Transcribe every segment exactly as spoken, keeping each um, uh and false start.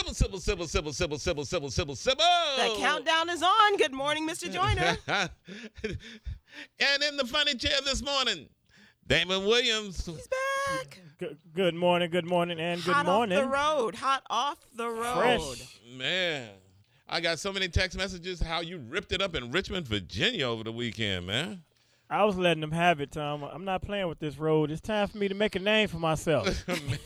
Civil, civil, civil, civil, civil, civil, civil, civil, civil. The countdown is on. Good morning, Mister Joyner. And in the funny chair this morning, Damon Williams. He's back. Good, good morning, good morning, and good Hot morning. off the road. Hot off the road. Fresh. Man, I got so many text messages how you ripped it up in Richmond, Virginia over the weekend, man. I was letting them have it, Tom. I'm not playing with this road. It's time for me to make a name for myself.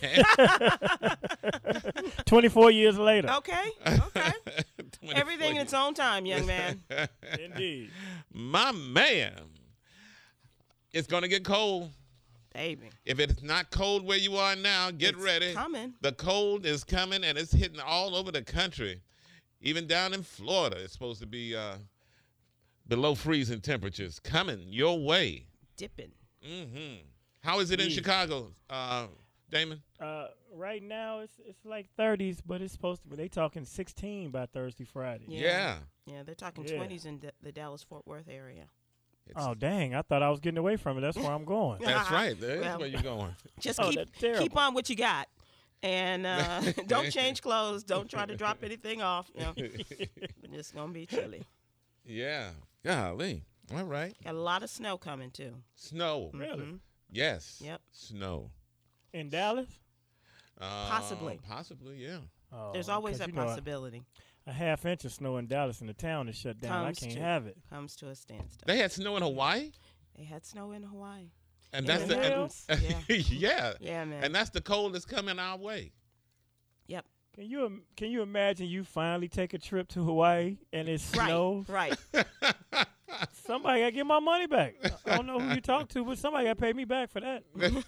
twenty-four years later. Okay, okay. Everything in its own time, young man. Indeed. My man, it's going to get cold. Baby. If it's not cold where you are now, get It's ready. coming. The cold is coming, and it's hitting all over the country. Even down in Florida, it's supposed to be uh, below freezing temperatures coming your way. Dipping. Mm-hmm. How is it in Yeah. Chicago, uh, Damon? Uh, right now, it's it's like thirties, but it's supposed to be. They talking sixteen by Thursday, Friday. Yeah. Yeah. Yeah, they're talking Yeah. twenties in D- the Dallas-Fort Worth area. It's- Oh, dang. I thought I was getting away from it. That's where I'm going. That's right. There's Well, where you're going. Just Oh, keep that's terrible. keep on what you got. And uh, don't change clothes. Don't try to drop anything off. You know, it's just going to be chilly. Yeah. Golly. All right. Got a lot of snow coming, too. Snow. Really? Mhm. Yes. Yep. Snow. In Dallas? Uh, Possibly. Possibly, yeah. Oh, There's always 'cause that you know, possibility. A, a half inch of snow in Dallas and the town is shut down. Comes I can't to- have it. Comes to a standstill. They had snow in Hawaii? They had snow in Hawaii. And In that's the the mountains. and- Yeah. yeah. Yeah, man. And that's the coldest coming our way. Yep. Can you im- can you imagine you finally take a trip to Hawaii and it Right. snows? Right. Somebody got to get my money back. I don't know who you talk to, but somebody got to pay me back for that.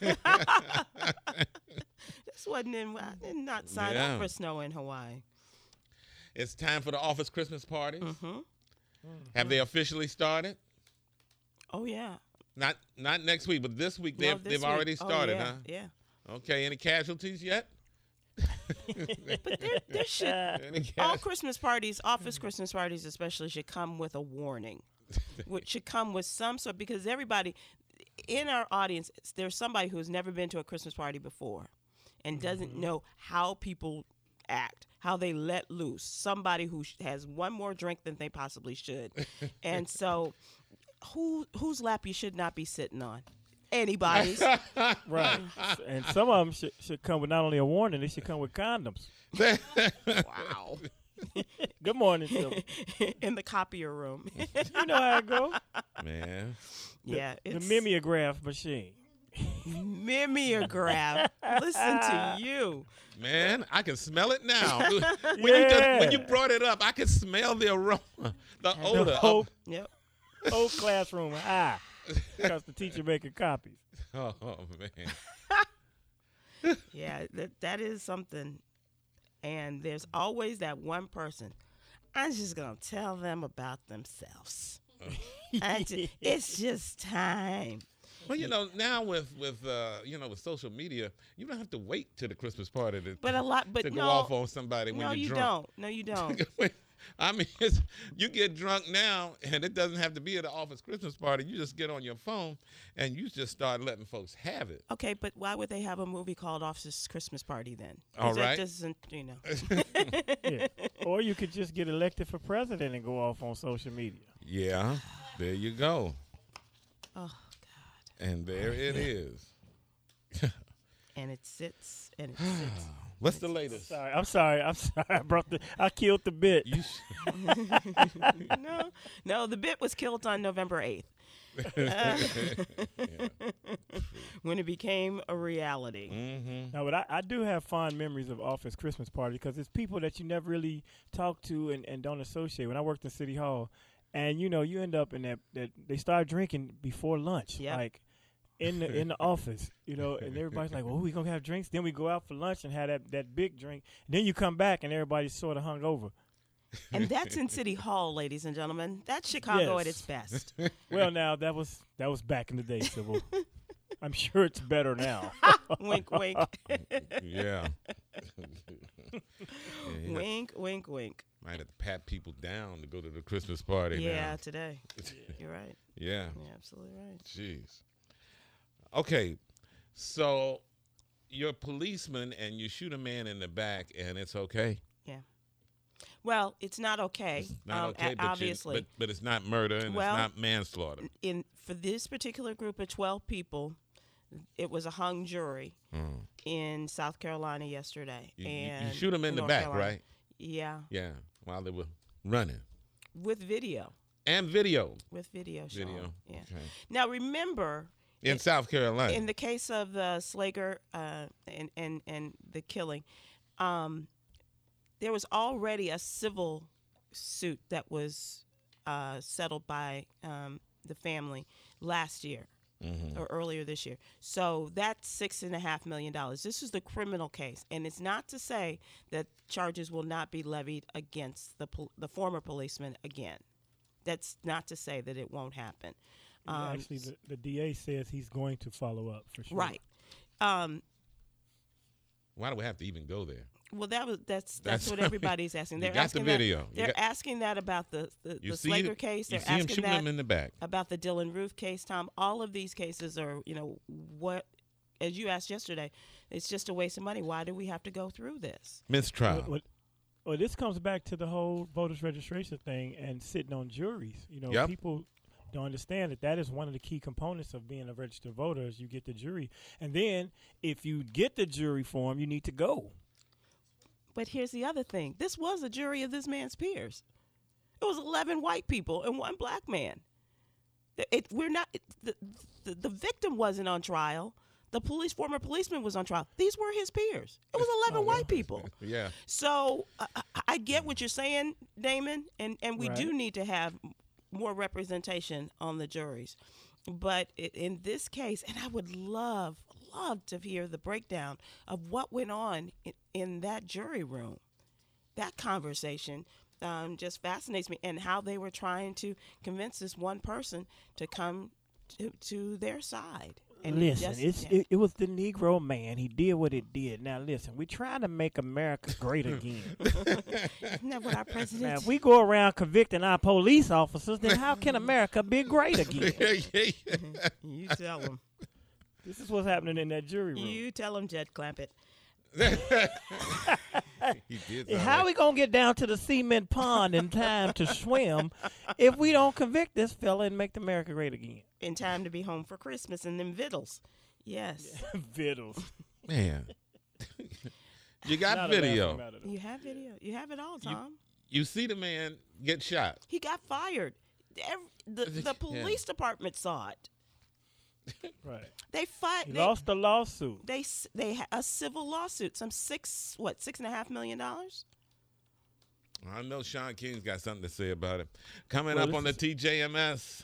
This wasn't in. I did not sign Yeah. up for snow in Hawaii. It's time for the office Christmas parties. Mm-hmm. Have they officially started? Oh yeah. Not not next week, but this week No, they've this they've already week. Oh, started, yeah, huh? Yeah. Okay. Any casualties yet? But there, there should Any all cas- Christmas parties, office Christmas parties especially, should come with a warning. Which should come with some sort, because everybody in our audience, there's somebody who's never been to a Christmas party before and doesn't Mm-hmm. know how people act, how they let loose. Somebody who sh- has one more drink than they possibly should, and so who whose lap you should not be sitting on? Anybody's. Right. And some of them should, should come with not only a warning, they should come with condoms. Wow. Good morning, Silver. In the copier room. You know how it goes. Man. Yeah, The it's mimeograph machine. mimeograph. Listen to you. Man, I can smell it now. when, you just, when you Yeah. brought it up, I could smell the aroma, the odor. The of- whole, Yep. whole classroom high because the teacher making copies. oh, man. Yeah, that that is something. And there's always that one person. I'm just gonna tell them about themselves. I ju- it's just time. Well, you know, now with with uh, you know with social media, you don't have to wait till the Christmas party to, But a lot, but to go no, off on somebody when no, you're you drunk. don't. No, you don't. I mean, it's, you get drunk now, and it doesn't have to be at the office Christmas party. You just get on your phone, and you just start letting folks have it. Okay, but why would they have a movie called Office Christmas Party then? 'Cause All that right. doesn't, you know. Yeah. Or you could just get elected for president and go off on social media. Yeah, there you go. Oh And there it is. And it sits and it sits. What's the latest? Sorry, I'm sorry. I'm sorry. I brought the. I killed the bit. You sh- no, no, the bit was killed on November eighth. Uh, when it became a reality. Mhm. No, but I, I do have fond memories of office Christmas party because it's people that you never really talk to and, and don't associate. When I worked in City Hall, and you know, you end up in that that they start drinking before lunch, Yep. like in the in the office, you know, and everybody's like, "Well, we gonna have drinks." Then we go out for lunch and have that, that big drink. And then you come back and everybody's sort of hungover. And that's in City Hall, ladies and gentlemen. That's Chicago at Yes. its best. Well, now that was that was back in the day, Sybil. I'm sure it's better now. Wink, wink. Yeah. yeah. Wink, wink, wink. Might have to pat people down to go to the Christmas party Yeah, now. today. You're right. Yeah. You're absolutely right. Jeez. Okay, so you're a policeman and you shoot a man in the back and it's okay. Well, it's not okay. It's not um, okay, a- but, you- obviously. but but it's not murder and Well, it's not manslaughter. in for this particular group of twelve people, it was a hung jury Mm. in South Carolina yesterday. You, you- and you shoot them in the North back, Carolina. right? Yeah, Yeah, while they were running. with video, And video. with video. Showing. Video. Yeah. Okay. Now remember, In in- South Carolina. in the case of the Slager uh, and and and the killing, um, there was already a civil suit that was uh, settled by um, the family last year. Mhm. Or earlier this year. So that's six and a half million dollars. This is the criminal case, and it's not to say that charges will not be levied against the pol- the former policeman again. That's not to say that it won't happen. Um, Actually, the, the D A says he's going to follow up for sure. right. Um, Why do we have to even go there? well, that was that's that's, That's- what everybody's asking. You They're got the asking video. That, You they're got- asking that about the the, You the see Slager it- case. You They're see him asking shooting that him in the back. about the Dylan Roof case, Tom. All of these cases are, you know, what, as you asked yesterday, it's just a waste of money. Why do we have to go through this? Mistrial. Well, well, well, this comes back to the whole voters registration thing and sitting on juries. You know, Yep. people don't understand that that is one of the key components of being a registered voter is you get the jury. And then if you get the jury form, you need to go. But here's the other thing. This was a jury of this man's peers. It was eleven white people and one black man. It, it- we're not, it, the, the, the victim wasn't on trial. The police, former policeman was on trial. These were his peers. It was eleven Oh, yeah. white people. Yeah. So uh, I, I get what you're saying, Damon, and, and we Right. do need to have more representation on the juries. But i- in this case, and I would love, love to hear the breakdown of what went on in, in that jury room. That conversation um, just fascinates me, and how they were trying to convince this one person to come to, to their side. And Listen, just- it's yeah. it, it was the Negro man. He did what it did. Now listen, we're trying to make America great again. Isn't that what our Now, president? if we go around convicting our police officers, then how can America be great again? You tell him. This is what's happening in that jury room. You tell him, Jed Clampett. He did. Yeah, sound How like- we gonna get down to the cement pond in time to swim if we don't convict this fella and make America great again? In time to be home for Christmas and them vittles. Yes. Vittles. Man. You got Not a video. laughing matter, though. You have video. You have it all, Tom. You see the man get shot. He got fired. Every, the the Yeah. police department saw it. Right. They fight. He They, lost the lawsuit. they s- they ha- a civil lawsuit. Some six what six and a half million dollars. I know Sean King's got something to say about it. Coming Well, up this on the is- T J M S.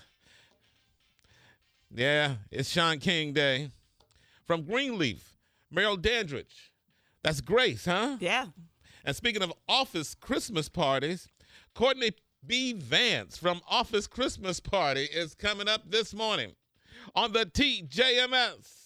Yeah, it's Sean King Day. From Greenleaf, Merrill Dandridge. That's Grace, huh? Yeah. And speaking of office Christmas parties, Courtney B. Vance from Office Christmas Party is coming up this morning on the T J M S.